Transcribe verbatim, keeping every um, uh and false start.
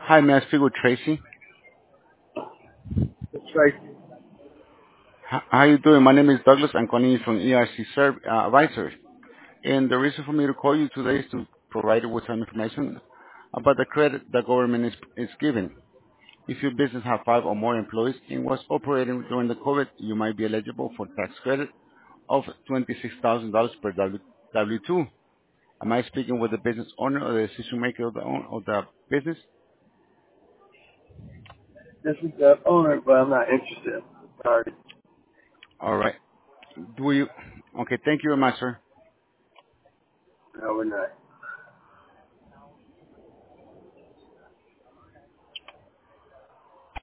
Hi, may I speak with Tracy? That's right. H- How you doing? My name is Douglas. I'm calling you from E R C Serv uh, Advisors. And the reason for me to call you today is to provide you with some information about the credit the government is, is giving. If your business have five or more employees and was operating during the COVID, you might be eligible for tax credit of twenty-six thousand dollars per W- W-2. Am I speaking with the business owner or the decision maker of the, own, of the business? This is the owner, but I'm not interested. Sorry. All right. Do you? Okay. Thank you very much, sir. No, we're not.